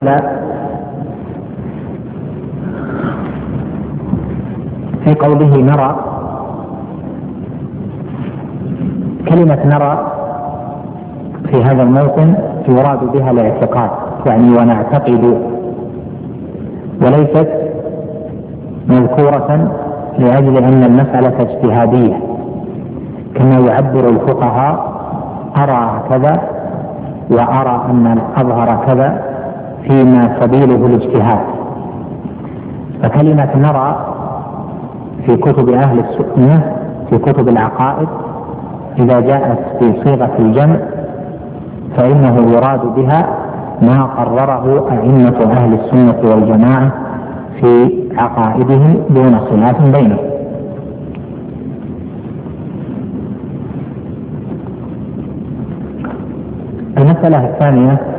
لا، في قوله نرى، كلمة نرى في هذا الموطن يراد بها الاعتقاد، يعني ونعتقد، وليست مذكورة لأجل أن المسألة اجتهادية كما يعبر الفقهاء: أرى كذا وأرى أن الأظهر كذا، فيما سبيله الاجتهاد. فكلمة نرى في كتب أهل السنة في كتب العقائد إذا جاءت في صيغة الجمع فإنه يراد بها ما قرره أئمة أهل السنة والجماعة في عقائدهم دون خلاف بينهم. المسألة الثانية